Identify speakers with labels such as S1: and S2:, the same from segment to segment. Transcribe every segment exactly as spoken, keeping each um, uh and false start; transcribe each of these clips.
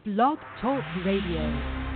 S1: Blog Talk Radio.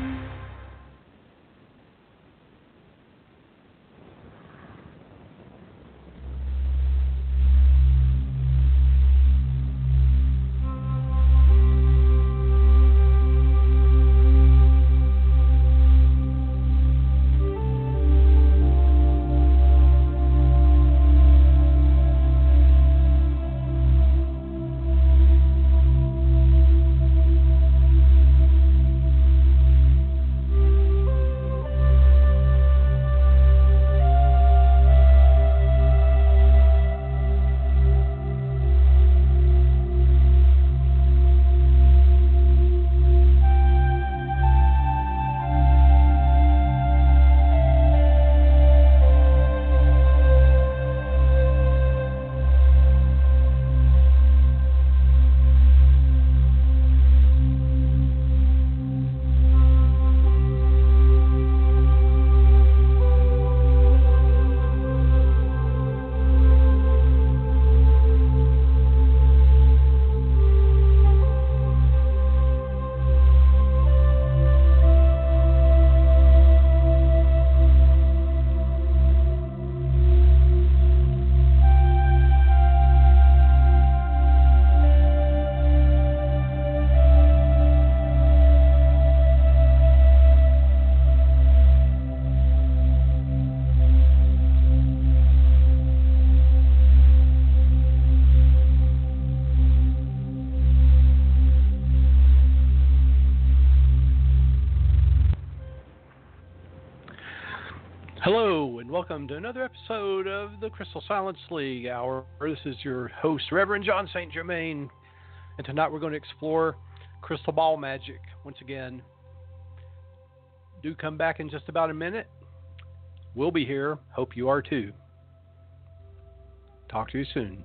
S2: Hello, and welcome to another episode of the Crystal Silence League Hour. This is your host, Reverend John Saint Germain, and tonight we're going to explore crystal ball magic once again. Do come back in just about a minute. We'll be here. Hope you are too. Talk to you soon.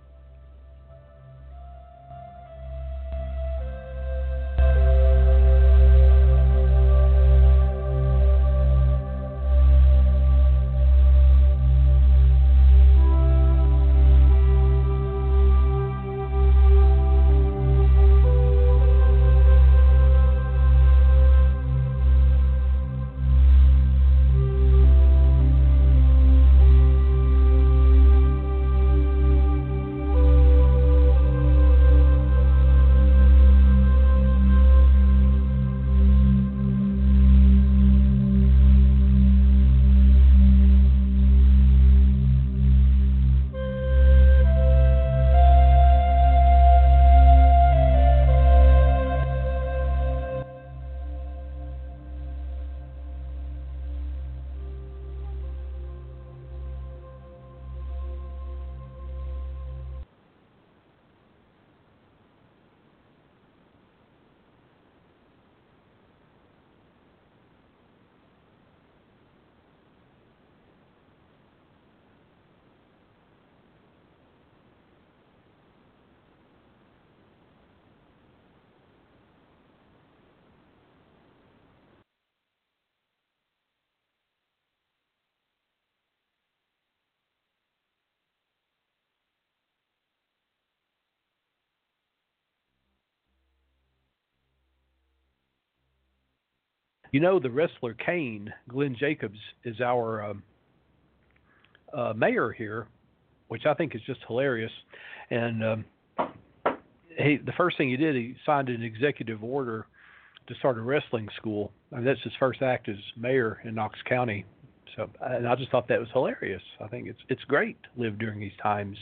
S2: You know, the wrestler Kane, Glenn Jacobs, is our um, uh, mayor here, which I think is just hilarious. And um, he, the first thing he did, he signed an executive order to start a wrestling school. I mean, that's his first act as mayor in Knox County. So, and I just thought that was hilarious. I think it's it's great to live during these times.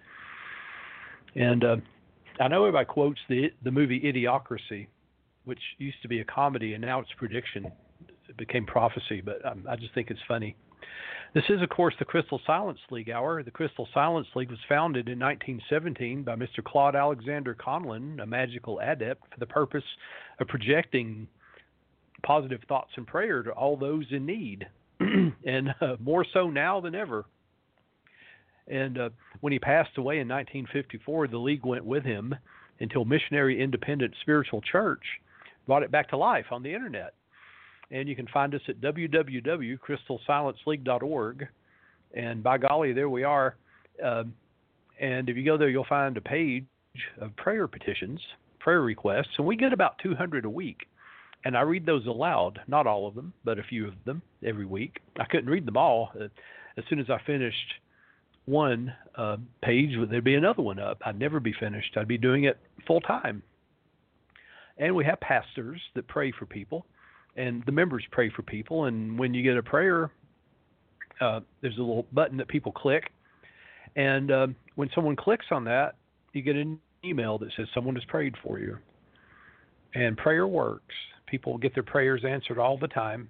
S2: And uh, I know everybody quotes the the movie Idiocracy, which used to be a comedy, and now it's prediction. It became prophecy, but um, I just think it's funny. This is, of course, the Crystal Silence League Hour. The Crystal Silence League was founded in nineteen seventeen by Mister Claude Alexander Conlon, a magical adept, for the purpose of projecting positive thoughts and prayer to all those in need, and uh, more so now than ever. And uh, when he passed away in nineteen fifty-four, the League went with him until Missionary Independent Spiritual Church brought it back to life on the internet. And you can find us at w w w dot crystal silence league dot org. And by golly, there we are. Uh, and if you go there, you'll find a page of prayer petitions prayer requests, and we get about two hundred a week. And I read those aloud, not all of them, but a few of them every week. I couldn't read them all. As soon as I finished one uh, page, there'd be another one up. I'd never be finished. I'd be doing it full time. And we have pastors that pray for people, and the members pray for people. And when you get a prayer, uh, there's a little button that people click. And um, when someone clicks on that, you get an email that says someone has prayed for you. And prayer works. People get their prayers answered all the time.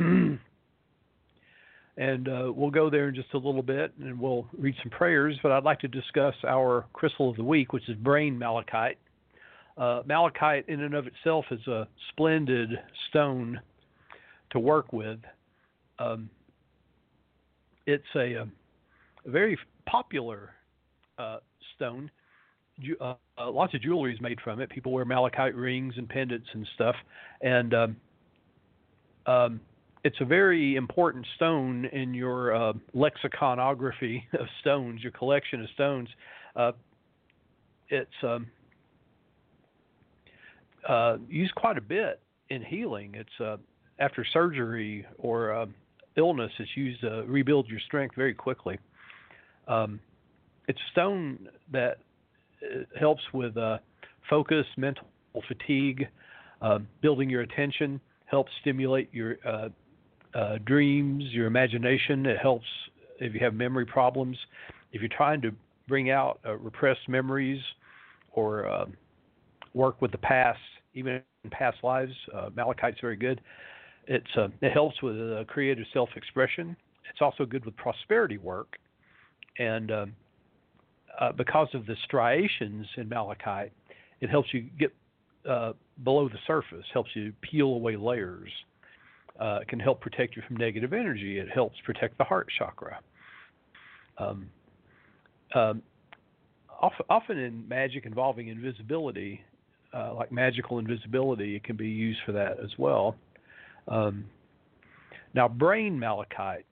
S2: And uh, we'll go there in just a little bit, and we'll read some prayers. But I'd like to discuss our crystal of the week, which is brain malachite. Uh, malachite in and of itself is a splendid stone to work with. Um, it's a, a very popular uh, stone. Uh, uh, lots of jewelry is made from it. People wear malachite rings and pendants and stuff. And um, um, it's a very important stone in your uh, lexiconography of stones, your collection of stones. Uh, it's um, uh, used quite a bit in healing. It's uh, after surgery or uh, illness, it's used to rebuild your strength very quickly. Um, it's a stone that it helps with uh, focus, mental fatigue, uh, building your attention, helps stimulate your uh, uh, dreams, your imagination. It helps if you have memory problems. If you're trying to bring out uh, repressed memories or uh, work with the past, even in past lives, uh, malachite's very good. It's uh, it helps with uh, creative self-expression. It's also good with prosperity work. And um, Uh, because of the striations in malachite, it helps you get uh, below the surface, helps you peel away layers. Uh, it can help protect you from negative energy. It helps protect the heart chakra. Um, um, often, often in magic involving invisibility, uh, like magical invisibility, it can be used for that as well. Um, now, brain malachite.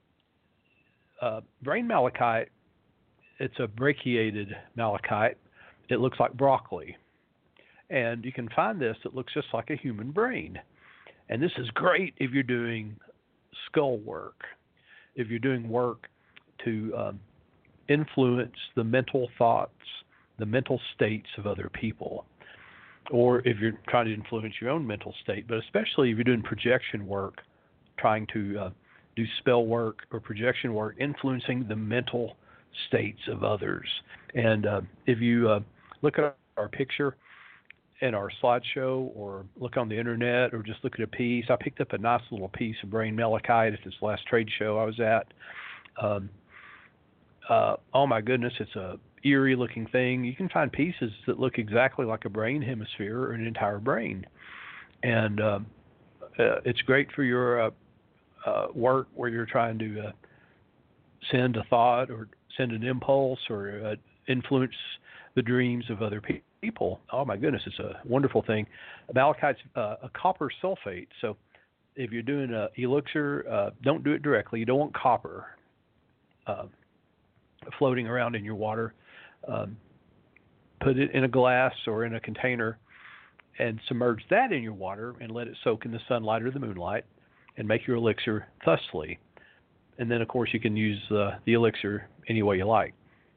S2: Uh, brain malachite, it's a brachiated malachite. It looks like broccoli. And you can find this that looks just like a human brain. And this is great if you're doing skull work, if you're doing work to um, influence the mental thoughts, the mental states of other people, or if you're trying to influence your own mental state, but especially if you're doing projection work, trying to uh, do spell work or projection work, influencing the mental states of others. And uh, if you uh, look at our picture in our slideshow or look on the internet or just look at a piece, I picked up a nice little piece of brain malachite at this last trade show I was at. Um, uh, oh my goodness, it's a eerie looking thing. You can find pieces that look exactly like a brain hemisphere or an entire brain. And uh, uh, it's great for your uh, uh, work where you're trying to uh, send a thought or send an impulse or uh, influence the dreams of other pe- people. Oh my goodness, it's a wonderful thing. Malachite's uh, a copper sulfate. So if you're doing an elixir, uh, don't do it directly. You don't want copper uh, floating around in your water. Um, put it in a glass or in a container and submerge that in your water and let it soak in the sunlight or the moonlight and make your elixir thusly. And then, of course, you can use uh, the elixir any way you like.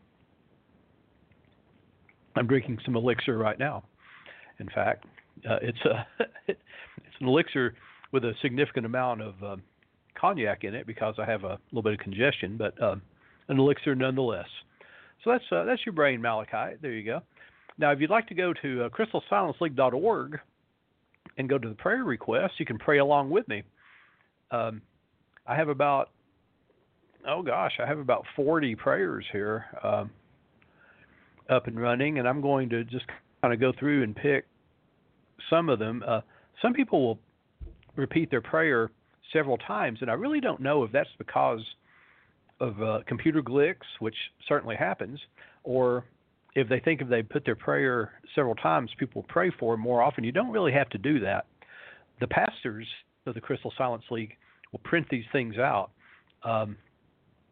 S2: I'm drinking some elixir right now. In fact, uh, it's a it's an elixir with a significant amount of um, cognac in it because I have a little bit of congestion, but um, an elixir nonetheless. So that's uh, that's your brain malachite. There you go. Now, if you'd like to go to uh, crystal silence league dot org and go to the prayer requests, you can pray along with me. Um, I have about Oh gosh, I have about forty prayers here um, up and running, and I'm going to just kind of go through and pick some of them. Uh, some people will repeat their prayer several times, and I really don't know if that's because of uh, computer glitches, which certainly happens, or if they think if they put their prayer several times, people pray for them more often. You don't really have to do that. The pastors of the Crystal Silence League will print these things out. Um,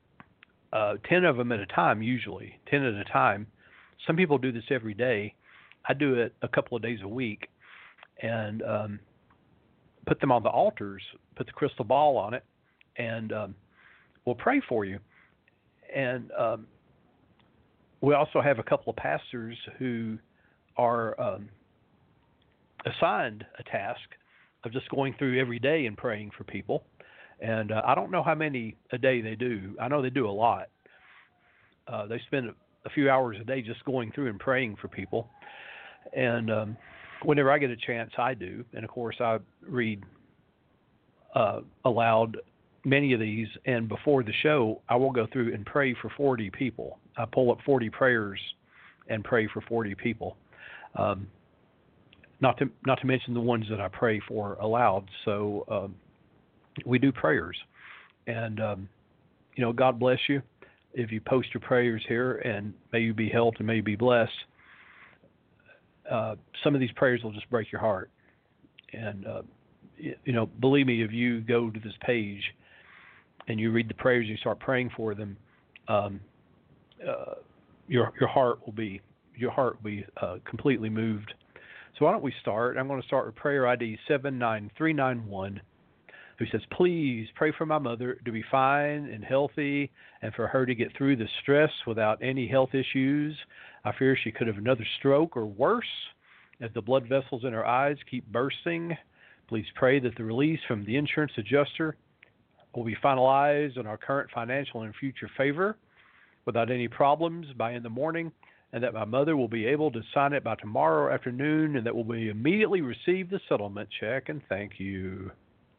S2: Uh, ten of them at a time, usually, ten at a time. Some people do this every day, I do it a couple of days a week, and um, put them on the altars, put the crystal ball on it, and um, we'll pray for you. And um, we also have a couple of pastors who are um, assigned a task of just going through every day and praying for people. And uh, I don't know how many a day they do. I know they do a lot. Uh, they spend a few hours a day just going through and praying for people. And um, whenever I get a chance, I do. And of course, I read uh, aloud many of these. And before the show, I will go through and pray for forty people. I pull up forty prayers and pray for forty people. Um, not to not to mention the ones that I pray for aloud. So um, we do prayers, and um, you know, God bless you if you post your prayers here, and may you be helped and may you be blessed. Uh, some of these prayers will just break your heart, and uh, you, you know, believe me, if you go to this page and you read the prayers, and you start praying for them, um, uh, your your heart will be your heart will be uh, completely moved. So why don't we start? I'm going to start with prayer I D seven nine three nine one, who says, please pray for my mother to be fine and healthy and for her to get through the stress without any health issues. I fear she could have another stroke or worse as the blood vessels in her eyes keep bursting. Please pray that the release from the insurance adjuster will be finalized in our current financial and future favor without any problems by in the morning, and that my mother will be able to sign it by tomorrow afternoon, and that will be immediately receive the settlement check, and thank you.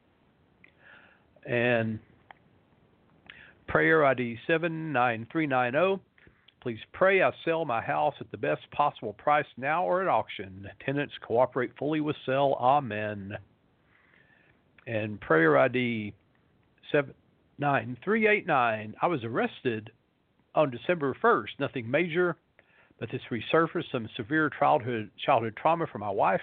S2: And prayer I D seven nine three nine zero, please pray I sell my house at the best possible price now or at auction. Tenants cooperate fully with sale. Amen. And prayer I D seven nine three eight nine, I was arrested on December first. Nothing major, but this resurfaced some severe childhood childhood trauma for my wife.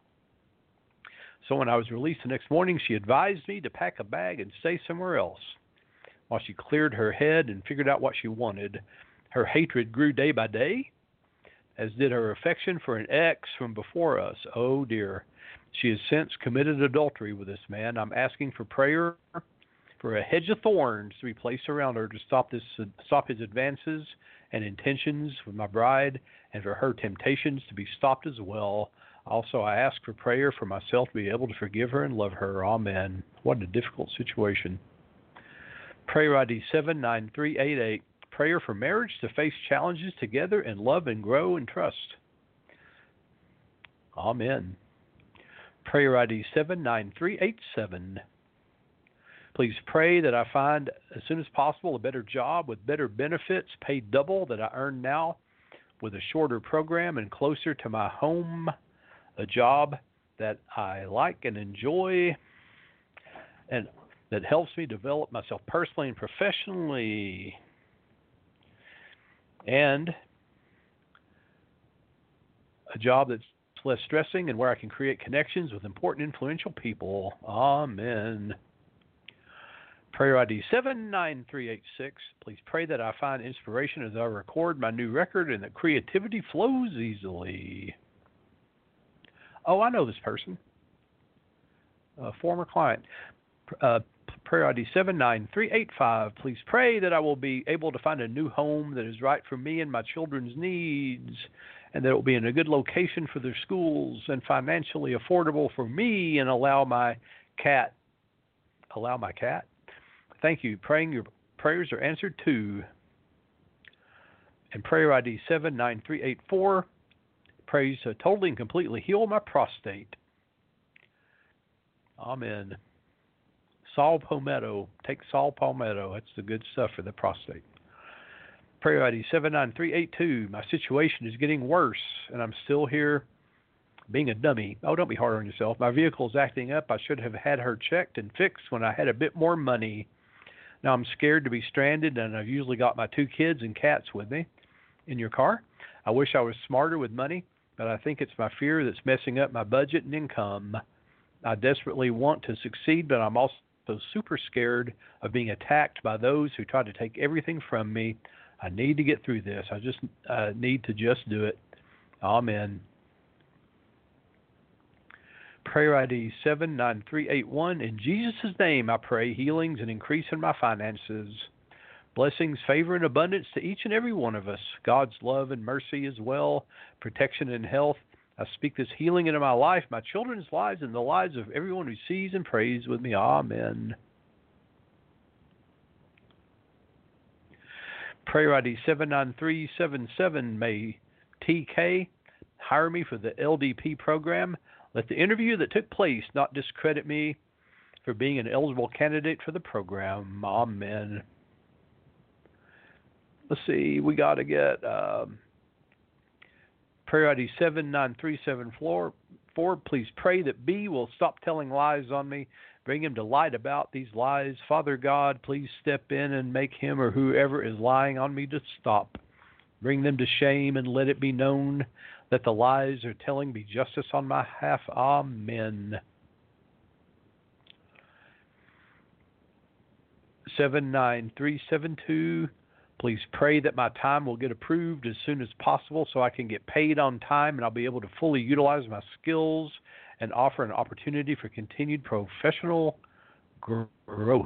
S2: So when I was released the next morning, she advised me to pack a bag and stay somewhere else. While she cleared her head and figured out what she wanted, her hatred grew day by day, as did her affection for an ex from before us. Oh dear. She has since committed adultery with this man. I'm asking for prayer for a hedge of thorns to be placed around her to stop this, stop his advances and intentions with my bride, and for her temptations to be stopped as well. Also, I ask for prayer for myself to be able to forgive her and love her. Amen. What a difficult situation. Prayer I D seven nine three eight eight. Prayer for marriage to face challenges together and love and grow and trust. Amen. Prayer I D seven nine three eight seven. Please pray that I find as soon as possible a better job with better benefits, paid double that I earn now, with a shorter program and closer to my home. A job that I like and enjoy, and that helps me develop myself personally and professionally. And a job that's less stressing and where I can create connections with important, influential people. Amen. Prayer I D seven nine three eight six. Please pray that I find inspiration as I record my new record and that creativity flows easily. Oh, I know this person. A former client. Uh, prayer I D seven nine three eight five. Please pray that I will be able to find a new home that is right for me and my children's needs, and that it will be in a good location for their schools and financially affordable for me, and allow my cat, allow my cat. Thank you. Praying your prayers are answered too. And prayer I D seven nine three eight four. Prays to totally and completely heal my prostate. Amen. Saul Palmetto. Take Saul Palmetto. That's the good stuff for the prostate. Prayer I D seven nine three eight two. My situation is getting worse, and I'm still here being a dummy. Oh, don't be hard on yourself. My vehicle is acting up. I should have had her checked and fixed when I had a bit more money. Now I'm scared to be stranded, and I've usually got my two kids and cats with me in your car. I wish I was smarter with money, but I think it's my fear that's messing up my budget and income. I desperately want to succeed, but I'm also super scared of being attacked by those who try to take everything from me. I need to get through this. I just uh, need to just do it. Amen. Prayer I D seven nine three eight one. In Jesus' name I pray healings and increase in my finances. Blessings, favor, and abundance to each and every one of us. God's love and mercy as well. Protection and health. I speak this healing into my life, my children's lives, and the lives of everyone who sees and prays with me. Amen. Prayer I D seven nine three seven seven. May T K hire me for the L D P program. Let the interview that took place not discredit me for being an eligible candidate for the program. Amen. Let's see, we got to get um, prayer I D seven nine three seven four. Please pray that B will stop telling lies on me. Bring him to light about these lies. Father God, please step in and make him or whoever is lying on me to stop. Bring them to shame and let it be known that the lies they're telling be justice on my behalf. Amen. seven nine three seven two. Please pray that my time will get approved as soon as possible so I can get paid on time and I'll be able to fully utilize my skills and offer an opportunity for continued professional growth.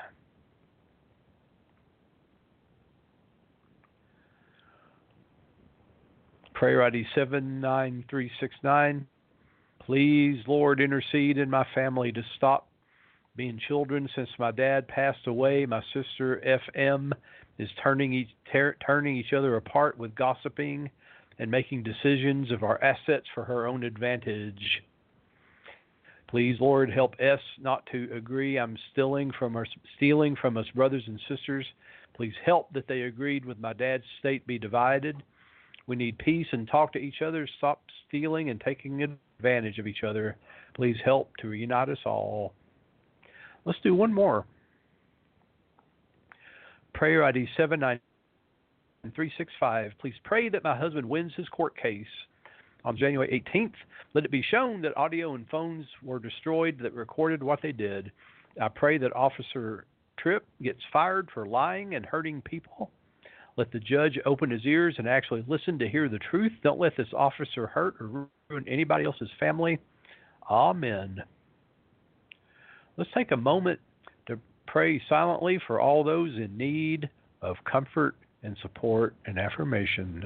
S2: Prayer I D seven nine three six nine. Please, Lord, intercede in my family to stop being children. Since my dad passed away, my sister F M is turning each, ter- turning each other apart with gossiping and making decisions of our assets for her own advantage. Please, Lord, help S not to agree I'm stealing from our, stealing from us brothers and sisters. Please help that they agreed with my dad's estate be divided. We need peace and talk to each other, stop stealing and taking advantage of each other. Please help to reunite us all. Let's do one more. Prayer I D seven nine three six five. Please pray that my husband wins his court case on January eighteenth. Let it be shown that audio and phones were destroyed that recorded what they did. I pray that Officer Tripp gets fired for lying and hurting people. Let the judge open his ears and actually listen to hear the truth. Don't let this officer hurt or ruin anybody else's family. Amen. Let's take a moment to pray silently for all those in need of comfort and support and affirmation.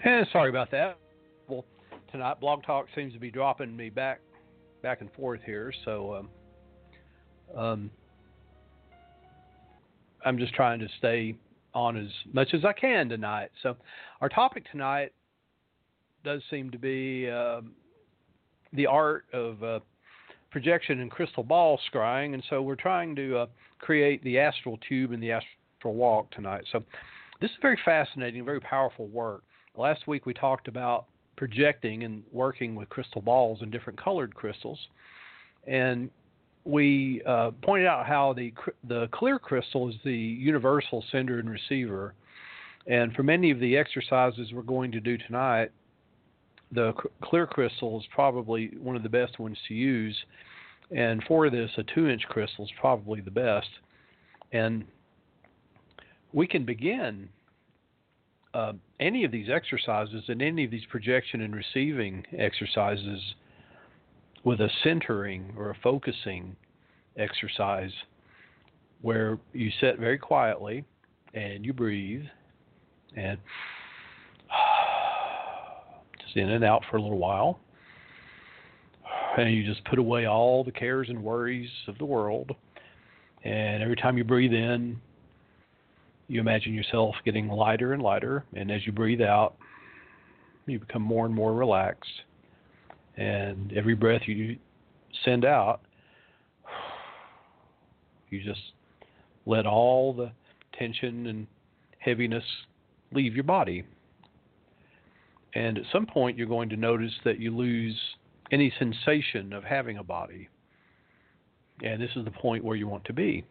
S2: And sorry about that. Well, tonight Blog Talk seems to be dropping me back, back and forth here. So, um, um, I'm just trying to stay on as much as I can tonight. So, our topic tonight does seem to be um, the art of uh, projection and crystal ball scrying, and so we're trying to uh, create the astral tube and the astral walk tonight. So, this is very fascinating, very powerful work. Last week we talked about projecting and working with crystal balls and different colored crystals, and we uh, pointed out how the the clear crystal is the universal sender and receiver. And for many of the exercises we're going to do tonight, the clear crystal is probably one of the best ones to use. And for this, a two-inch crystal is probably the best. And we can begin uh, any of these exercises and any of these projection and receiving exercises with a centering or a focusing exercise where you sit very quietly and you breathe and just in and out for a little while. And you just put away all the cares and worries of the world. And every time you breathe in, you imagine yourself getting lighter and lighter. And as you breathe out, you become more and more relaxed. And every breath you send out, you just let all the tension and heaviness leave your body. And at some point, you're going to notice that you lose any sensation of having a body. And this is the point where you want to be.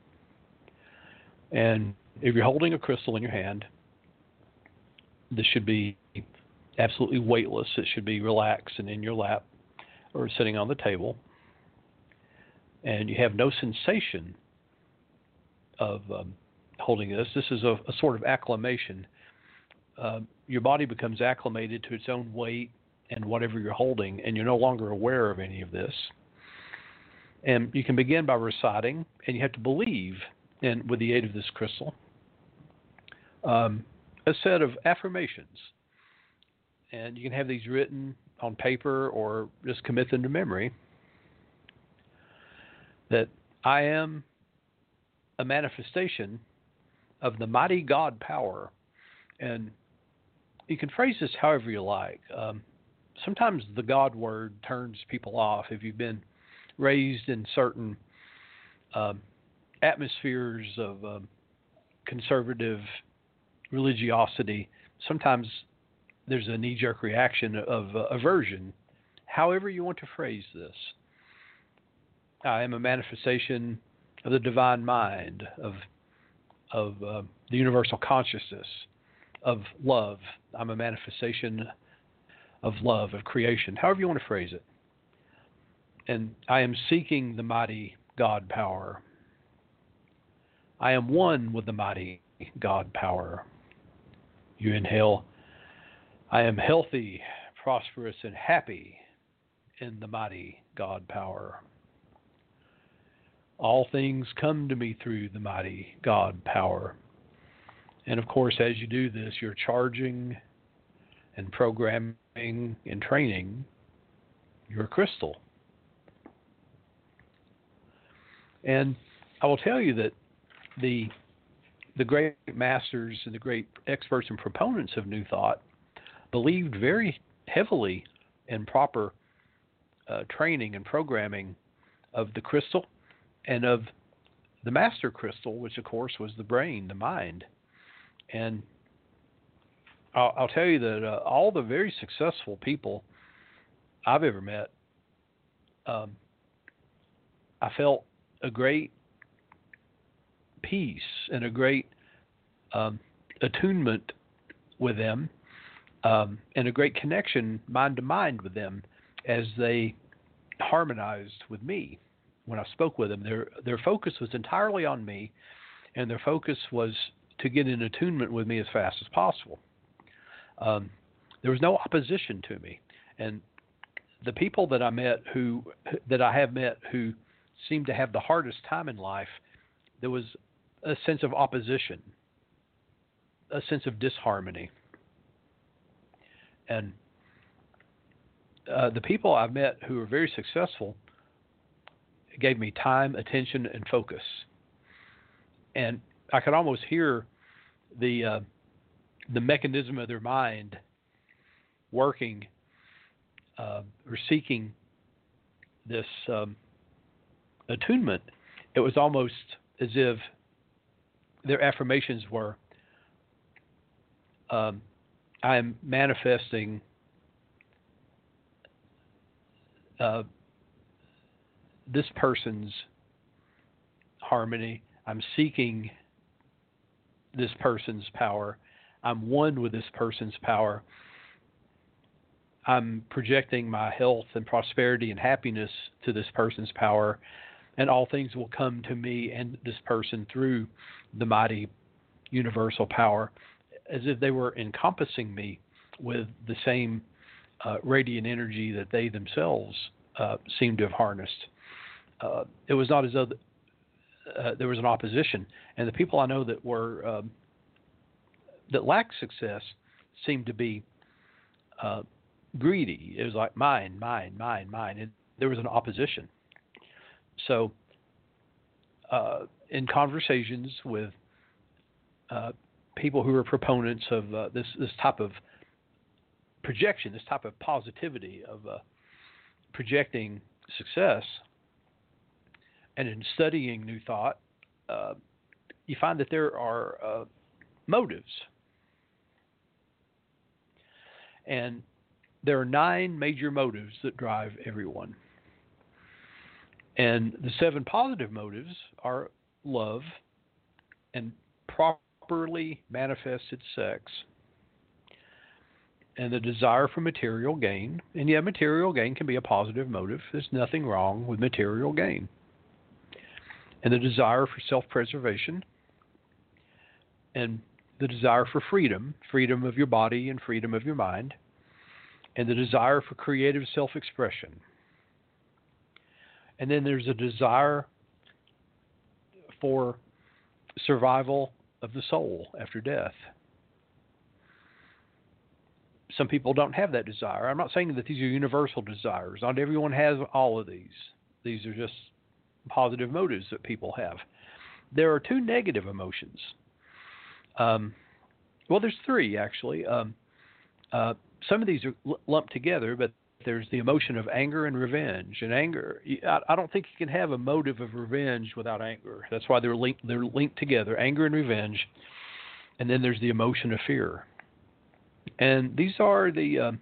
S2: And if you're holding a crystal in your hand, this should be absolutely weightless. It should be relaxed and in your lap or sitting on the table. And you have no sensation of um, holding this. This is a, a sort of acclimation. Uh, your body becomes acclimated to its own weight and whatever you're holding, and you're no longer aware of any of this. And you can begin by reciting, and you have to believe, in, with the aid of this crystal, um, a set of affirmations. And you can have these written on paper or just commit them to memory. That I am a manifestation of the mighty God power. And you can phrase this however you like. Um, sometimes the God word turns people off. If you've been raised in certain um, atmospheres of um, conservative religiosity, sometimes there's a knee-jerk reaction of uh, aversion. However you want to phrase this. I am a manifestation of the divine mind, of of uh, the universal consciousness, of love. I'm a manifestation of love, of creation, however you want to phrase it. And I am seeking the mighty God power. I am one with the mighty God power. You inhale, I am healthy, prosperous, and happy in the mighty God power. All things come to me through the mighty God power. And of course, as you do this, you're charging and programming and training your crystal. And I will tell you that the the great masters and the great experts and proponents of New Thought believed very heavily in proper uh, training and programming of the crystal and of the master crystal, which of course was the brain, the mind. And I'll, I'll tell you that uh, all the very successful people I've ever met, um, I felt a great peace and a great um, attunement with them, um, and a great connection mind to mind with them as they harmonized with me. When I spoke with them, their their focus was entirely on me, and their focus was to get in attunement with me as fast as possible. Um, there was no opposition to me, and the people that I met who that I have met who seemed to have the hardest time in life, there was a sense of opposition, a sense of disharmony. And uh, the people I've met who are very successful gave me time, attention, and focus. And I could almost hear the uh, the mechanism of their mind working uh, or seeking this um, attunement. It was almost as if their affirmations were, um, I am manifesting uh, this person's harmony. I'm seeking this person's power. I'm one with this person's power. I'm projecting my health and prosperity and happiness to this person's power, and all things will come to me and this person through the mighty universal power, as if they were encompassing me with the same uh, radiant energy that they themselves uh, seem to have harnessed. Uh, it was not as though uh, there was an opposition, and the people I know that were um, that lacked success seemed to be uh, greedy. It was like mine, mine, mine, mine. And there was an opposition. So, uh, in conversations with uh, people who are proponents of uh, this this type of projection, this type of positivity of uh, projecting success, and in studying New Thought, uh, you find that there are uh, motives. And there are nine major motives that drive everyone. And the seven positive motives are love and properly manifested sex, and the desire for material gain. And yeah, material gain can be a positive motive. There's nothing wrong with material gain. And the desire for self-preservation, and the desire for freedom, freedom of your body and freedom of your mind, and the desire for creative self-expression. And then there's a desire for survival of the soul after death. Some people don't have that desire. I'm not saying that these are universal desires. Not everyone has all of these. These are just positive motives that people have. There are two negative emotions. Um, well, there's three, actually. Um, uh, some of these are l- lumped together, but there's the emotion of anger and revenge. And anger, I, I don't think you can have a motive of revenge without anger. That's why they're linked, they're linked together, anger and revenge. And then there's the emotion of fear. And these are the uh,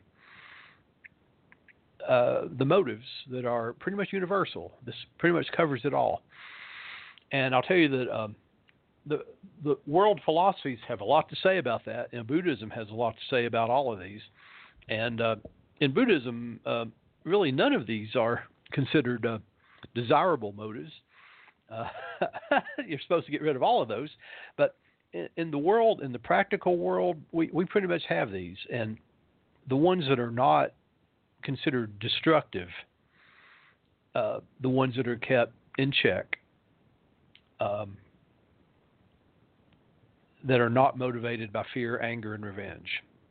S2: uh, the motives that are pretty much universal. This pretty much covers it all. And I'll tell you that um, the the world philosophies have a lot to say about that, and Buddhism has a lot to say about all of these. And uh, in Buddhism, uh, really none of these are considered uh, desirable motives. Uh, you're supposed to get rid of all of those, but in, in the world, in the practical world, we, we pretty much have these. And the ones that are not considered destructive, uh, the ones that are kept in check, um, that are not motivated by fear, anger, and revenge.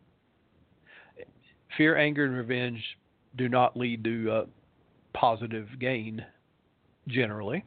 S2: Fear, anger, and revenge do not lead to uh, positive gain, generally.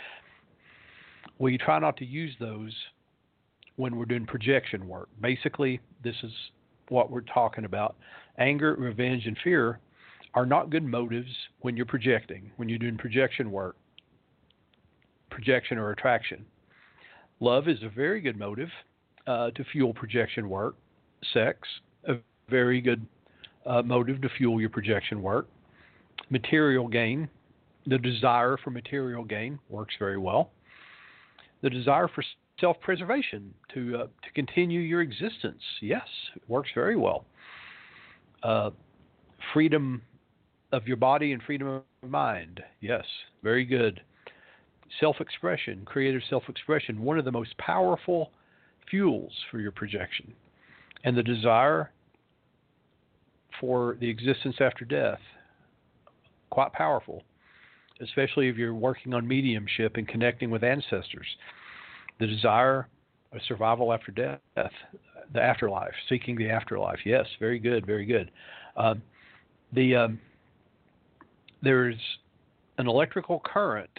S2: We try not to use those when we're doing projection work. Basically, this is what we're talking about. Anger, revenge, and fear are not good motives when you're projecting, when you're doing projection work, projection or attraction. Love is a very good motive uh, to fuel projection work. Sex, a very good uh, motive to fuel your projection work. Material gain, the desire for material gain works very well. The desire for self-preservation, to uh, to continue your existence, yes, it works very well. Uh, freedom of your body and freedom of mind, yes, very good. Self-expression, creative self-expression, one of the most powerful fuels for your projection. And the desire for the existence after death, quite powerful, especially if you're working on mediumship and connecting with ancestors. The desire a survival after death, the afterlife, seeking the afterlife. Yes, very good, very good. Um, the um, there's an electrical current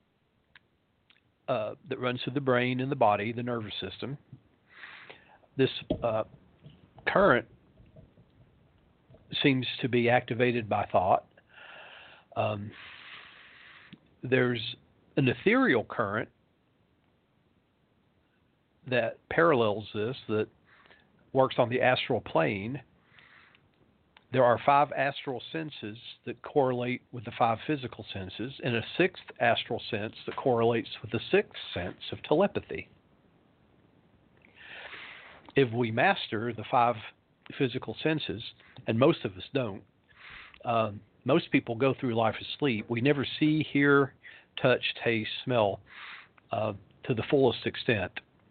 S2: uh, that runs through the brain and the body, the nervous system. This uh, current seems to be activated by thought. Um, there's an ethereal current that parallels this, that works on the astral plane. There are five astral senses that correlate with the five physical senses, and a sixth astral sense that correlates with the sixth sense of telepathy. If we master the five physical senses, and most of us don't, um, most people go through life asleep. We never see, hear, touch, taste, smell uh, to the fullest extent.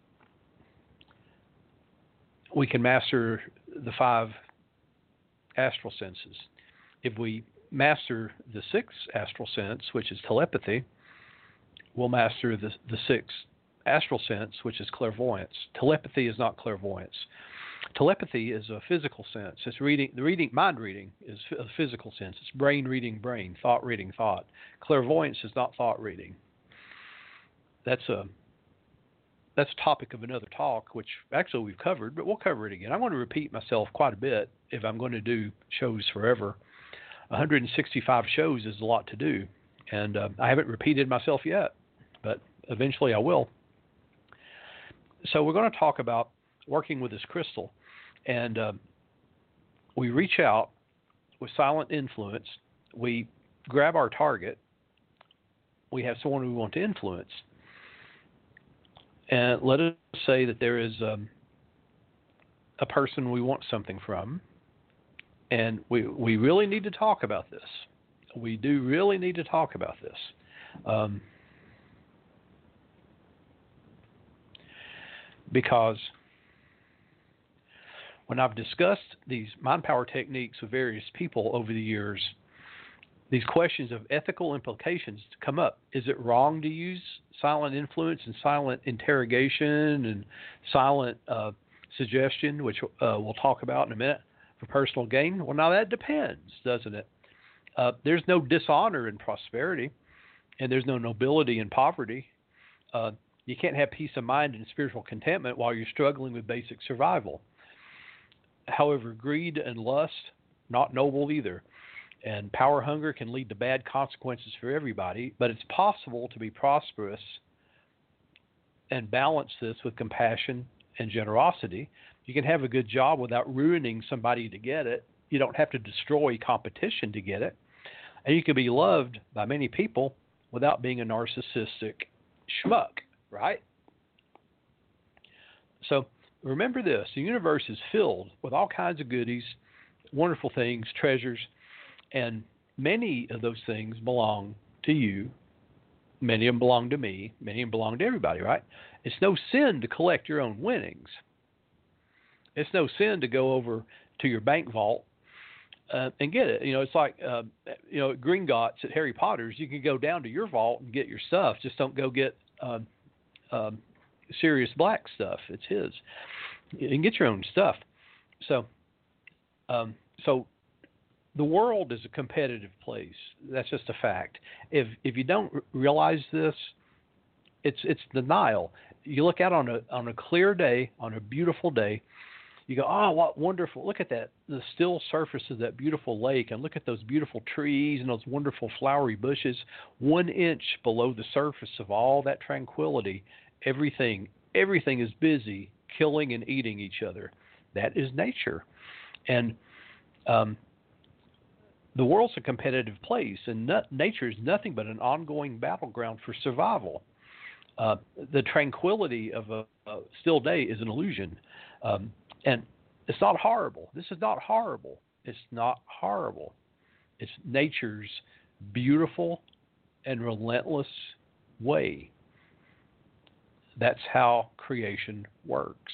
S2: We can master the five astral senses. If we master the sixth astral sense, which is telepathy, we'll master the, the sixth astral sense, which is clairvoyance. Telepathy is not clairvoyance. Telepathy is a physical sense. It's reading, the reading, mind reading is a physical sense. It's brain reading brain, thought reading thought. Clairvoyance is not thought reading. That's a That's a topic of another talk, which actually we've covered, but we'll cover it again. I'm going to repeat myself quite a bit if I'm going to do shows forever. one hundred sixty-five shows is a lot to do, and uh, I haven't repeated myself yet, but eventually I will. So we're going to talk about working with this crystal, and uh, we reach out with silent influence. We grab our target. We have someone we want to influence. And let us say that there is um, a person we want something from, and we we really need to talk about this. We do really need to talk about this. Um, because when I've discussed these mind power techniques with various people over the years, these questions of ethical implications come up. Is it wrong to use silent influence and silent interrogation and silent uh, suggestion, which uh, we'll talk about in a minute, for personal gain? Well, now that depends, doesn't it? Uh, there's no dishonor in prosperity, and there's no nobility in poverty. Uh, you can't have peace of mind and spiritual contentment while you're struggling with basic survival. However, greed and lust, not noble either. And power hunger can lead to bad consequences for everybody, but it's possible to be prosperous and balance this with compassion and generosity. You can have a good job without ruining somebody to get it. You don't have to destroy competition to get it. And you can be loved by many people without being a narcissistic schmuck, right? So remember this, the universe is filled with all kinds of goodies, wonderful things, treasures, and many of those things belong to you. Many of them belong to me. Many of them belong to everybody, right? It's no sin to collect your own winnings. It's no sin to go over to your bank vault uh, and get it. You know, it's like, uh, you know, at Gringotts at Harry Potter's, you can go down to your vault and get your stuff. Just don't go get uh, uh, Sirius Black stuff. It's his. You can get your own stuff. So, um, so, the world is a competitive place. That's just a fact. If if you don't realize this, it's it's denial. You look out on a on a clear day, on a beautiful day, you go, oh, what wonderful! Look at that, the still surface of that beautiful lake, and look at those beautiful trees and those wonderful flowery bushes. One inch below the surface of all that tranquility, everything everything is busy killing and eating each other. That is nature, and um, the world's a competitive place, and not, nature is nothing but an ongoing battleground for survival. Uh, the tranquility of a, a still day is an illusion, um, and it's not horrible. This is not horrible. It's not horrible. It's nature's beautiful and relentless way. That's how creation works.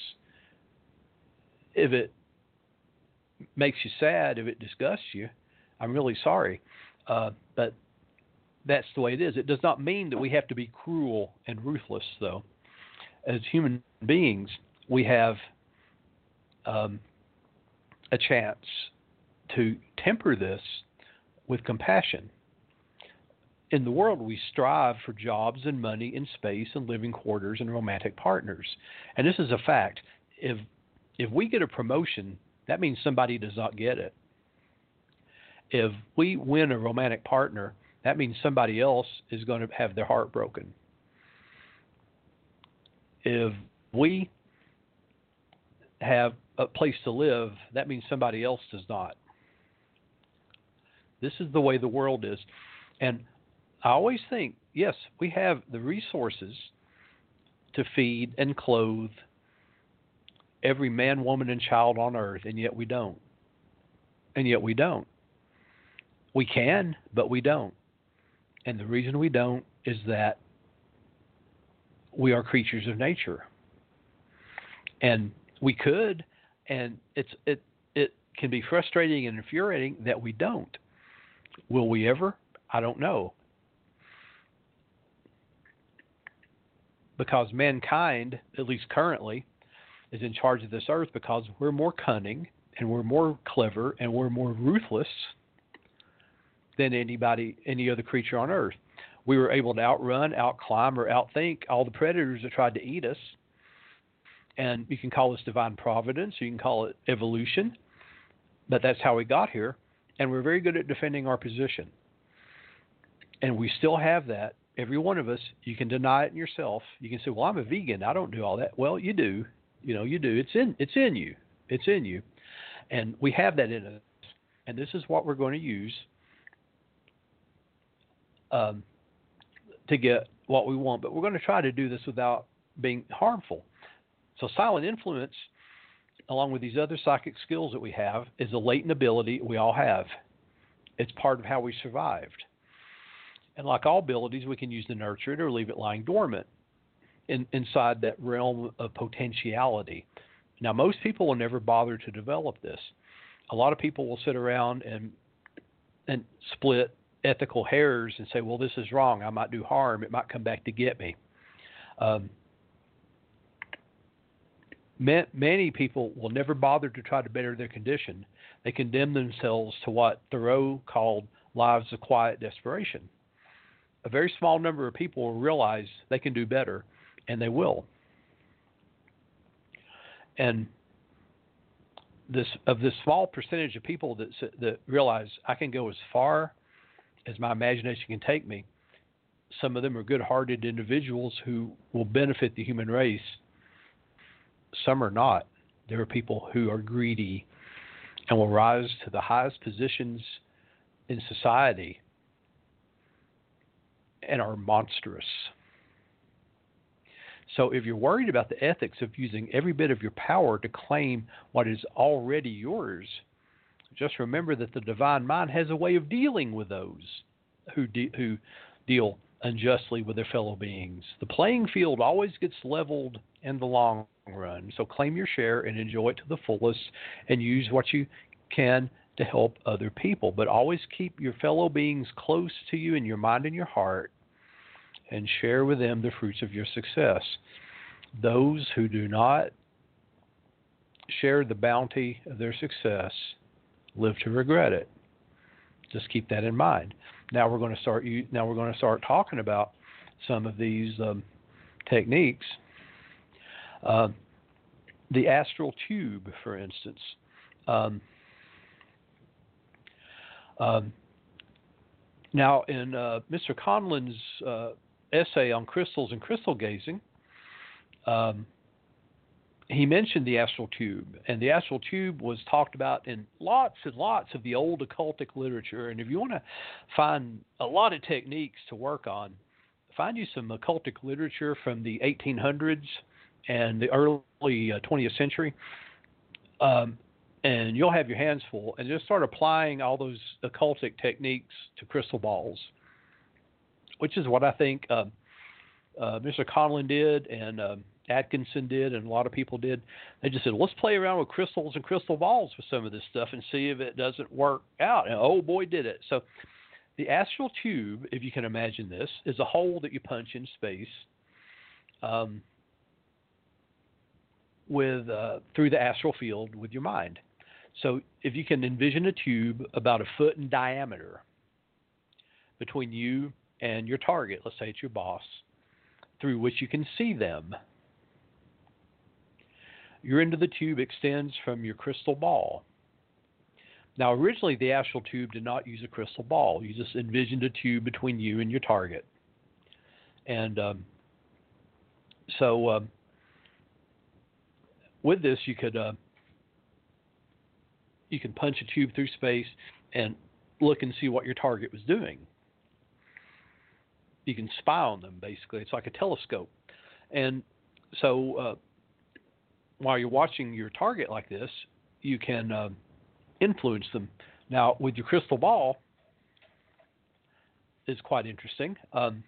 S2: If it makes you sad, if it disgusts you, I'm really sorry, uh, but that's the way it is. It does not mean that we have to be cruel and ruthless, though. as human beings, we have um, a chance to temper this with compassion. In the world, we strive for jobs and money and space and living quarters and romantic partners. And this is a fact. If if we get a promotion, that means somebody does not get it. If we win a romantic partner, that means somebody else is going to have their heart broken. If we have a place to live, that means somebody else does not. This is the way the world is. And I always think, yes, we have the resources to feed and clothe every man, woman, and child on earth, and yet we don't. And yet we don't. We can, but we don't. And the reason we don't is that we are creatures of nature. And we could, and it's it it can be frustrating and infuriating that we don't. Will we ever? I don't know. Because mankind, at least currently, is in charge of this earth because we're more cunning and we're more clever and we're more ruthless than anybody, any other creature on earth. We were able to outrun, outclimb, or outthink all the predators that tried to eat us. And you can call this divine providence, you can call it evolution, but that's how we got here. And we're very good at defending our position. And we still have that. Every one of us, you can deny it in yourself. You can say, well, I'm a vegan, I don't do all that. Well, you do. You know, you do. It's in it's in you. It's in you. And we have that in us. And this is what we're going to use um, to get what we want. But we're going to try to do this without being harmful. So silent influence, along with these other psychic skills that we have, is a latent ability we all have. It's part of how we survived. And like all abilities, we can use to nurture it or leave it lying dormant in, inside that realm of potentiality. Now, most people will never bother to develop this. A lot of people will sit around and and split ethical hairs and say, well, this is wrong. I might do harm. It might come back to get me. Um, Many people will never bother to try to better their condition. They condemn themselves to what Thoreau called lives of quiet desperation. A very small number of people will realize they can do better, and they will. And this of this small percentage of people that that realize I can go as far as my imagination can take me, some of them are good-hearted individuals who will benefit the human race. Some are not. There are people who are greedy and will rise to the highest positions in society and are monstrous. So if you're worried about the ethics of using every bit of your power to claim what is already yours, just remember that the divine mind has a way of dealing with those who de- who deal unjustly with their fellow beings. The playing field always gets leveled in the long run. So claim your share and enjoy it to the fullest and use what you can to help other people. But always keep your fellow beings close to you in your mind and your heart and share with them the fruits of your success. Those who do not share the bounty of their success live to regret it. Just keep that in mind. Now we're going to start. Now we're going to start talking about some of these um, techniques. Uh, the astral tube, for instance. Um, um, now, in uh, Mister Conlin's uh, essay on crystals and crystal gazing, um, he mentioned the astral tube, and the astral tube was talked about in lots and lots of the old occultic literature. And if you want to find a lot of techniques to work on, find you some occultic literature from the eighteen hundreds and the early uh, twentieth century, um, and you'll have your hands full. And just start applying all those occultic techniques to crystal balls, which is what I think uh, uh, Mister Conlin did, and uh, Atkinson did, and a lot of people did. They just said, let's play around with crystals and crystal balls with some of this stuff and see if it doesn't work out. And oh boy, did it. So the astral tube, if you can imagine this, is a hole that you punch in space. Um, with uh, through the astral field with your mind. So if you can envision a tube about a foot in diameter between you and your target, let's say it's your boss, through which you can see them. Your end of the tube extends from your crystal ball. Now, originally, the astral tube did not use a crystal ball. You just envisioned a tube between you and your target. And um, so uh, with this, you could uh, you can punch a tube through space and look and see what your target was doing. You can spy on them, basically. It's like a telescope. And so uh, while you're watching your target like this, you can uh, influence them. Now, with your crystal ball, it's quite interesting. Um,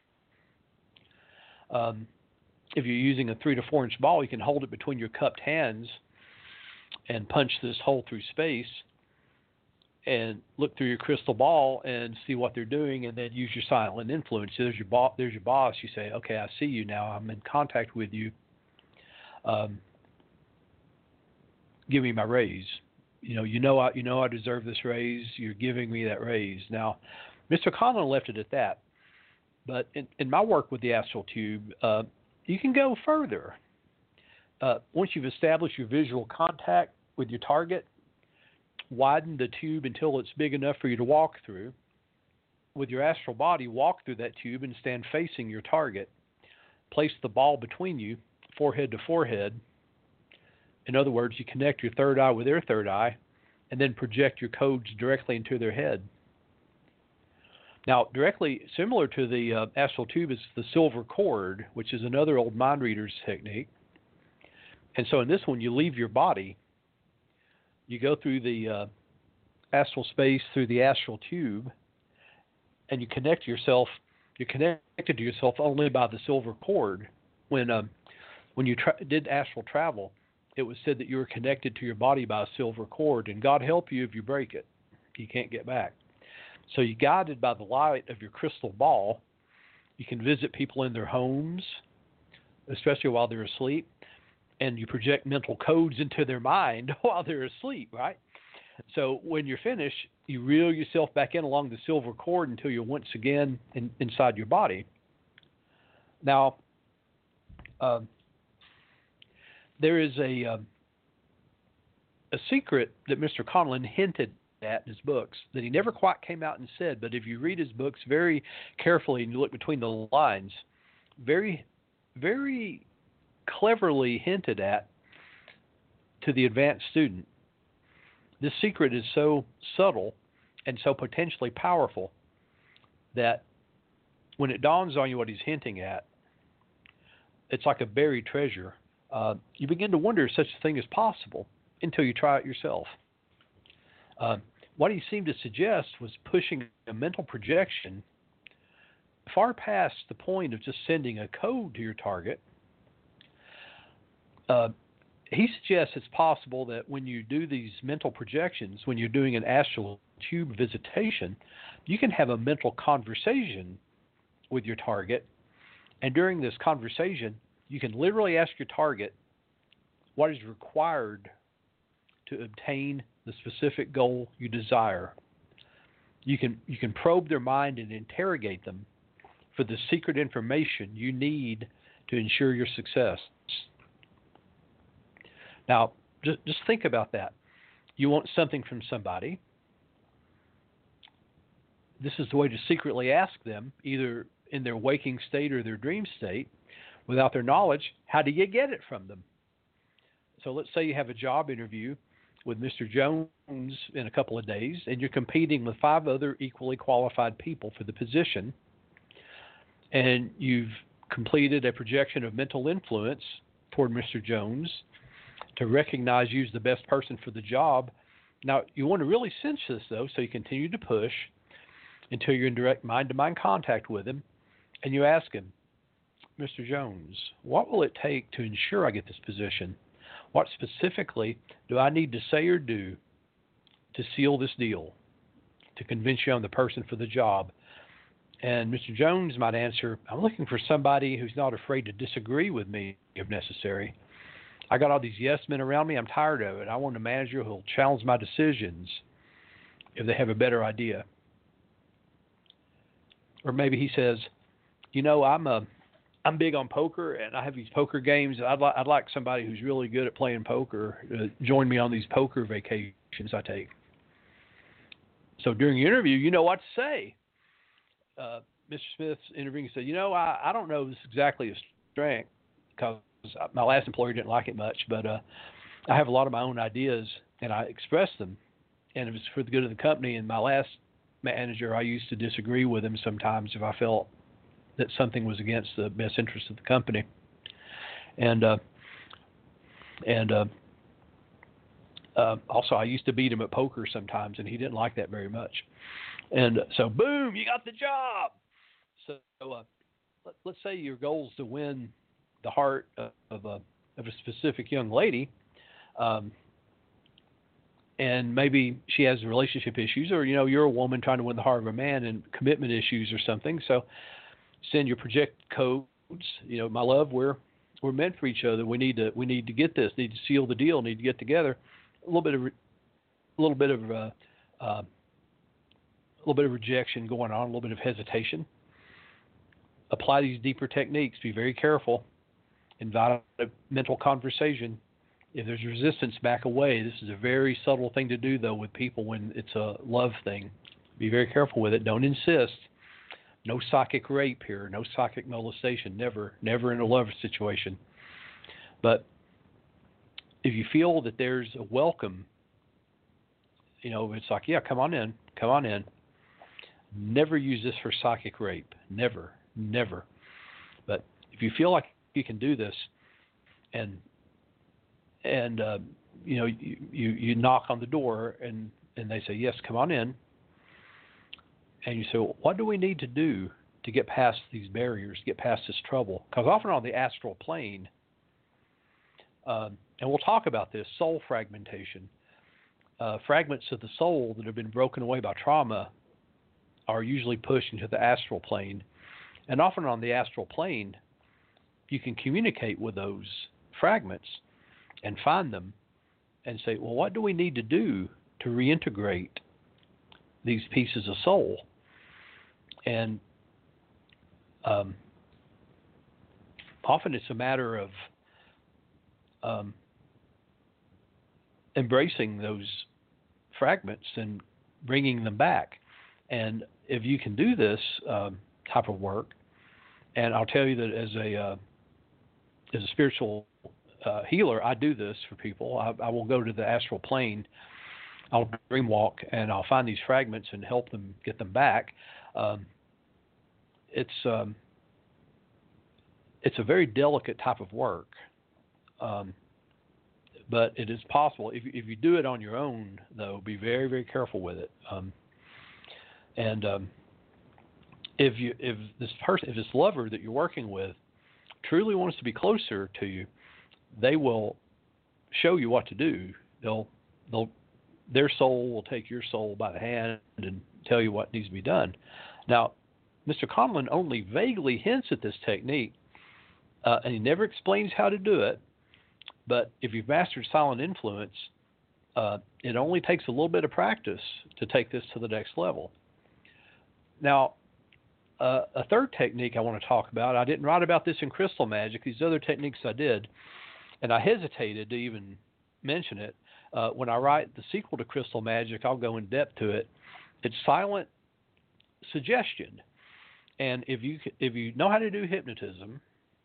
S2: um, if you're using a three to four inch ball, you can hold it between your cupped hands and punch this hole through space and look through your crystal ball and see what they're doing, and then use your silent influence. So there's your boss. There's your boss. You say, "Okay, I see you now. I'm in contact with you. Um, give me my raise. You know, you know, I, you know, I deserve this raise. You're giving me that raise." Now, Mister Conlon left it at that, but in, in my work with the astral tube, uh, you can go further. Uh, once you've established your visual contact with your target, widen the tube until it's big enough for you to walk through. With your astral body, walk through that tube and stand facing your target. Place the ball between you, forehead to forehead. In other words, you connect your third eye with their third eye, and then project your codes directly into their head. Now, directly similar to the uh, astral tube is the silver cord, which is another old mind reader's technique. And so in this one, you leave your body. You go through the uh, astral space through the astral tube, and you connect yourself. You're connected to yourself only by the silver cord. When um, when you tra- did astral travel, it was said that you were connected to your body by a silver cord, and God help you if you break it. You can't get back. So you're guided by the light of your crystal ball. You can visit people in their homes, especially while they're asleep, and you project mental codes into their mind while they're asleep, right? So when you're finished, you reel yourself back in along the silver cord until you're once again in, inside your body. Now, uh, there is a uh, a secret that Mister Conlon hinted at in his books that he never quite came out and said, but if you read his books very carefully and you look between the lines, very, very cleverly hinted at to the advanced student. This secret is so subtle and so potentially powerful that when it dawns on you what he's hinting at, it's like a buried treasure. Uh, you begin to wonder if such a thing is possible until you try it yourself. Uh, what he seemed to suggest was pushing a mental projection far past the point of just sending a code to your target. Uh, he suggests it's possible that when you do these mental projections, when you're doing an astral tube visitation, you can have a mental conversation with your target. And during this conversation, you can literally ask your target what is required to obtain the specific goal you desire. You can you can probe their mind and interrogate them for the secret information you need to ensure your success. Now, just, just think about that. You want something from somebody. This is the way to secretly ask them, either in their waking state or their dream state, without their knowledge. How do you get it from them? So let's say you have a job interview with Mister Jones in a couple of days, and you're competing with five other equally qualified people for the position, and you've completed a projection of mental influence toward Mister Jones to recognize you as the best person for the job. Now, you want to really cinch this, though, so you continue to push until you're in direct mind-to-mind contact with him, and you ask him, Mister Jones, what will it take to ensure I get this position? What specifically do I need to say or do to seal this deal, to convince you I'm the person for the job? And Mister Jones might answer, I'm looking for somebody who's not afraid to disagree with me if necessary. I got all these yes men around me. I'm tired of it. I want a manager who'll challenge my decisions if they have a better idea. Or maybe he says, you know, I'm a, I'm big on poker, and I have these poker games. I'd like, I'd like somebody who's really good at playing poker to join me on these poker vacations I take. So during your interview, you know what to say. Uh, Mister Smith's interviewing said, you know, I, I don't know this exactly a strength because my last employer didn't like it much, but uh, I have a lot of my own ideas, and I express them, and it was for the good of the company. And my last manager, I used to disagree with him sometimes if I felt that something was against the best interest of the company. And uh, and uh, uh, also, I used to beat him at poker sometimes, and he didn't like that very much. And so, boom, you got the job. So uh, let, let's say your goal is to win the heart of, of, a, of a specific young lady, um, and maybe she has relationship issues, or, you know, you're a woman trying to win the heart of a man and commitment issues or something. So send your project codes. You know, my love, we're we're meant for each other. We need to we need to get this. Need to seal the deal. Need to get together. A little bit of a little bit of uh, uh, a little bit of rejection going on. A little bit of hesitation. Apply these deeper techniques. Be very careful. Invite a mental conversation. If there's resistance, back away. This is a very subtle thing to do, though, with people when it's a love thing. Be very careful with it. Don't insist. No psychic rape here. No psychic molestation. Never, never in a love situation. But if you feel that there's a welcome, you know, it's like, yeah, come on in. Come on in. Never use this for psychic rape. Never, never. But if you feel like you can do this, and and uh, you know, you, you you knock on the door, and and they say, yes, come on in. And you say, well, what do we need to do to get past these barriers, get past this trouble? Because often on the astral plane, uh, and we'll talk about this, soul fragmentation. Uh, fragments of the soul that have been broken away by trauma are usually pushed into the astral plane. And often on the astral plane, you can communicate with those fragments and find them and say, well, what do we need to do to reintegrate these pieces of soul? And um, often it's a matter of um, embracing those fragments and bringing them back. And if you can do this um, type of work, and I'll tell you that as a uh, as a spiritual uh, healer, I do this for people. I, I will go to the astral plane, I'll dream walk, and I'll find these fragments and help them get them back. Um, it's um, it's a very delicate type of work, um, but it is possible. If, if you do it on your own, though, be very, very careful with it. Um, and um, if you if this person, if this lover that you're working with truly wants to be closer to you, they will show you what to do. They'll they'll their soul will take your soul by the hand and tell you what needs to be done. Now, Mister Conlon only vaguely hints at this technique, uh, and he never explains how to do it. But if you've mastered silent influence, uh, it only takes a little bit of practice to take this to the next level. Now, uh, a third technique I want to talk about, I didn't write about this in Crystal Magic. These other techniques I did, and I hesitated to even mention it. Uh, when I write the sequel to Crystal Magic, I'll go in depth to it. It's silent suggestion. And if you if you know how to do hypnotism,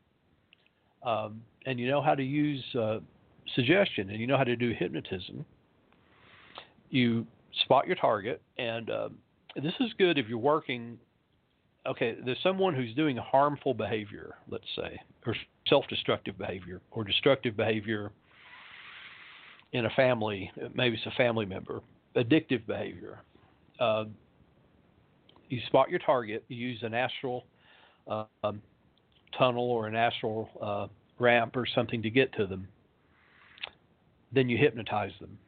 S2: um, and you know how to use uh, suggestion, and you know how to do hypnotism, you spot your target. And uh, this is good if you're working. Okay, there's someone who's doing harmful behavior, let's say, or self-destructive behavior, or destructive behavior in a family. Maybe it's a family member. Addictive behavior. Uh, you spot your target. You use an astral uh, um, tunnel or an astral uh, ramp or something to get to them. Then you hypnotize them.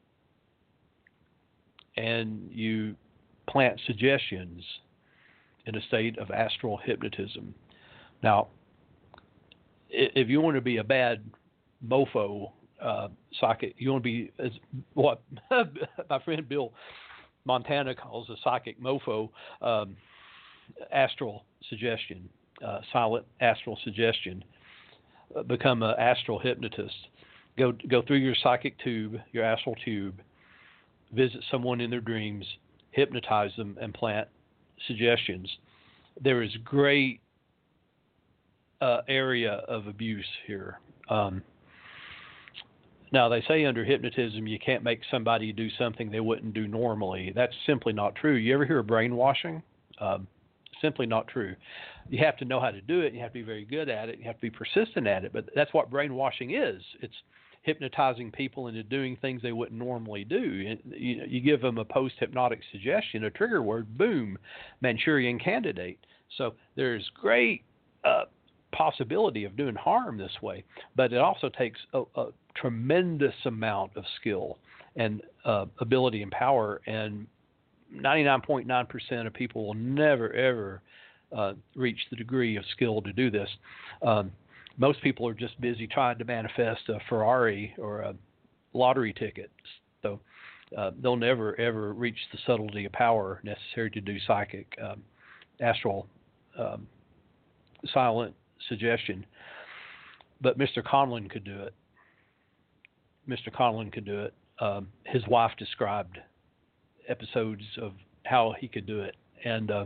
S2: And you plant suggestions in a state of astral hypnotism. Now, if you want to be a bad mofo uh, psychic. You want to be as what my friend Bill Montana calls a psychic mofo, um, astral suggestion, uh, silent astral suggestion. Uh, become an astral hypnotist. Go go through your psychic tube, your astral tube. Visit someone in their dreams, hypnotize them, and plant suggestions. There is great uh, area of abuse here. Um, now, they say under hypnotism you can't make somebody do something they wouldn't do normally. That's simply not true. You ever hear of brainwashing? Um, simply not true. You have to know how to do it. You have to be very good at it. You have to be persistent at it. But that's what brainwashing is. It's hypnotizing people into doing things they wouldn't normally do. You, you give them a post-hypnotic suggestion, a trigger word, boom, Manchurian candidate. So there's great uh, possibility of doing harm this way, but it also takes a, a tremendous amount of skill and uh, ability and power, and ninety-nine point nine percent of people will never, ever uh, reach the degree of skill to do this. Um, Most people are just busy trying to manifest a Ferrari or a lottery ticket. So uh, they'll never, ever reach the subtlety of power necessary to do psychic, um, astral, um, silent suggestion. But Mister Conlon could do it. Mister Conlon could do it. Um, his wife described episodes of how he could do it. And uh,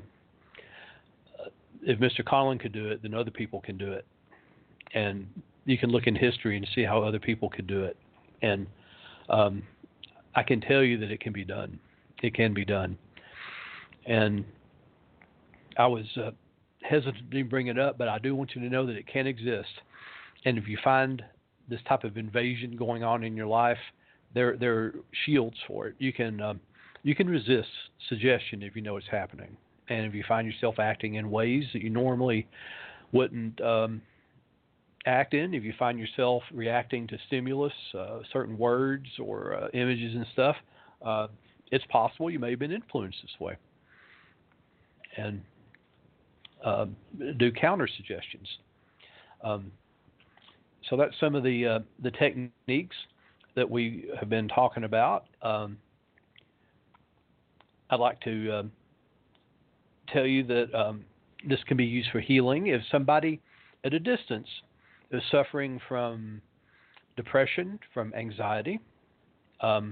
S2: if Mister Conlon could do it, then other people can do it. And you can look in history and see how other people could do it. And um, I can tell you that it can be done. It can be done. And I was uh, hesitant to bring it up, but I do want you to know that it can exist. And if you find this type of invasion going on in your life, there there are shields for it. You can um, you can resist suggestion if you know it's happening. And if you find yourself acting in ways that you normally wouldn't um, act in, if you find yourself reacting to stimulus, uh, certain words or uh, images and stuff, uh, it's possible you may have been influenced this way. And uh, do counter suggestions. Um, so that's some of the uh, the techniques that we have been talking about. Um, I'd like to uh, tell you that um, this can be used for healing. If somebody at a distance is suffering from depression, from anxiety, um,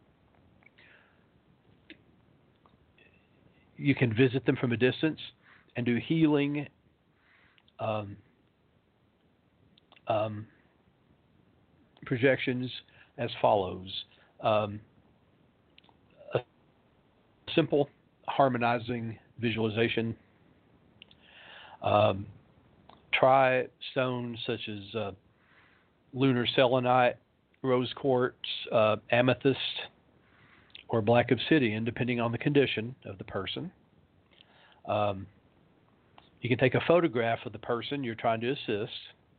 S2: you can visit them from a distance and do healing um, um, projections as follows. Um, a simple harmonizing visualization. Um, try stones such as uh, lunar selenite, rose quartz, uh, amethyst, or black obsidian, depending on the condition of the person. Um, you can take a photograph of the person you're trying to assist,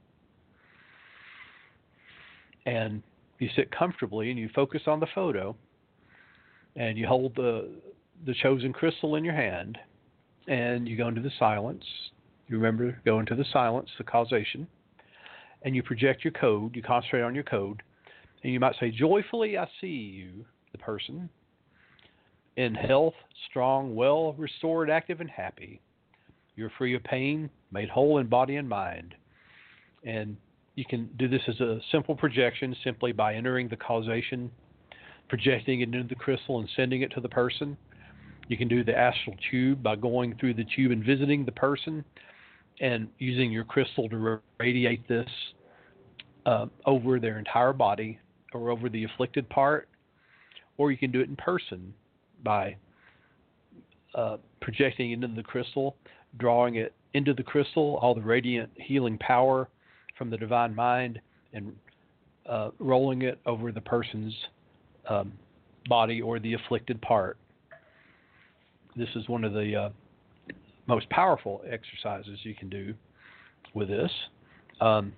S2: and you sit comfortably and you focus on the photo, and you hold the the chosen crystal in your hand, and you go into the silence. You remember, go into the silence, the causation, and you project your code. You concentrate on your code, and you might say, "Joyfully I see you, the person, in health, strong, well, restored, active, and happy. You're free of pain, made whole in body and mind." And you can do this as a simple projection simply by entering the causation, projecting it into the crystal, and sending it to the person. You can do the astral tube by going through the tube and visiting the person and using your crystal to radiate this uh, over their entire body or over the afflicted part. Or you can do it in person by uh, projecting it into the crystal, drawing it into the crystal, all the radiant healing power from the divine mind, and uh, rolling it over the person's um, body or the afflicted part. This is one of the uh, most powerful exercises you can do with this. Um,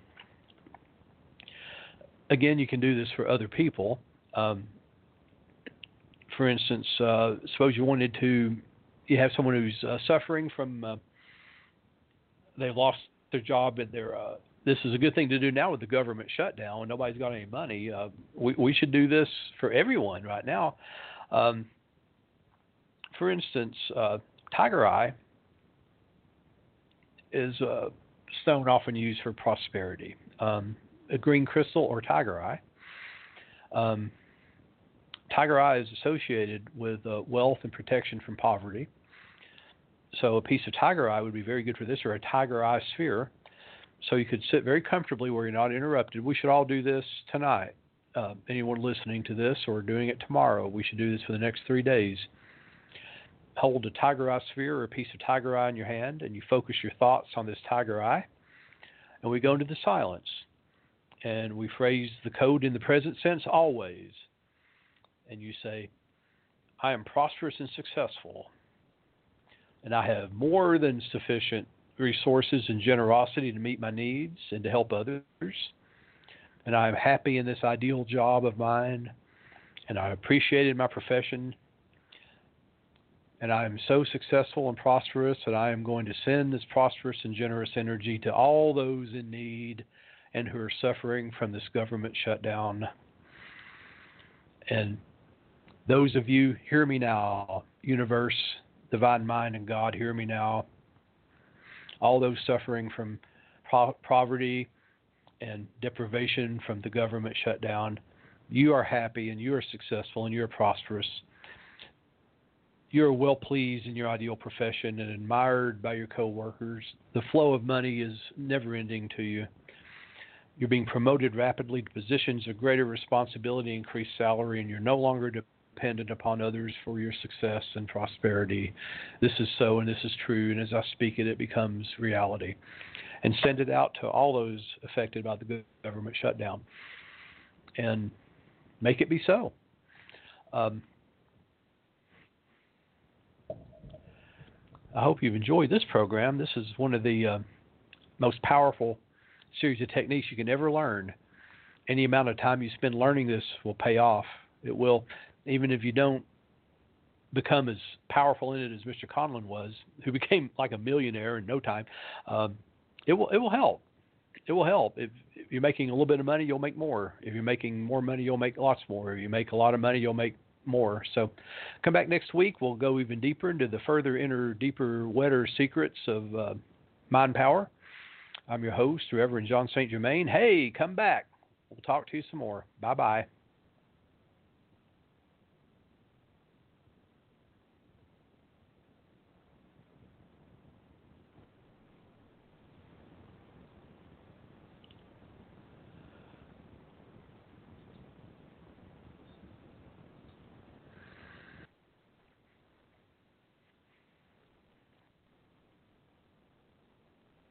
S2: again, you can do this for other people. Um, for instance, uh, suppose you wanted to, you have someone who's uh, suffering from, uh, they've lost their job and they're uh, this is a good thing to do now with the government shutdown when nobody's got any money. Uh, we, we should do this for everyone right now. Um, for instance, uh, Tiger Eye is a stone often used for prosperity. Um, a green crystal or Tiger Eye. Um, Tiger Eye is associated with uh, wealth and protection from poverty. So a piece of Tiger Eye would be very good for this, or a Tiger Eye sphere. So you could sit very comfortably where you're not interrupted. We should all do this tonight. Uh, anyone listening to this or doing it tomorrow, we should do this for the next three days. Hold a Tiger Eye sphere or a piece of Tiger Eye in your hand, and you focus your thoughts on this Tiger Eye. And we go into the silence. And we phrase the code in the present sense always. And you say, I am prosperous and successful. And I have more than sufficient resources and generosity to meet my needs and to help others. And I am happy in this ideal job of mine. And I appreciated my profession. And I am so successful and prosperous that I am going to send this prosperous and generous energy to all those in need and who are suffering from this government shutdown. And those of you, hear me now, universe, divine mind, and God, hear me now. All those suffering from pro- poverty and deprivation from the government shutdown, you are happy and you are successful and you are prosperous. You are well pleased in your ideal profession and admired by your co-workers. The flow of money is never ending to you. You're being promoted rapidly to positions of greater responsibility, increased salary, and you're no longer dependent upon others for your success and prosperity. This is so, and this is true, and as I speak it, it becomes reality. And send it out to all those affected by the government shutdown. And make it be so. Um, I hope you've enjoyed this program. This is one of the uh, most powerful series of techniques you can ever learn. Any amount of time you spend learning this will pay off. It will, even if you don't become as powerful in it as Mister Conlon was, who became like a millionaire in no time. Um, it will it will help. It will help. If, if you're making a little bit of money, you'll make more. If you're making more money, you'll make lots more. If you make a lot of money, you'll make more. So come back next week. We'll go even deeper into the further inner, deeper, wetter secrets of uh, mind power. I'm your host, Reverend John Saint Germain. Hey, come back. We'll talk to you some more. Bye-bye.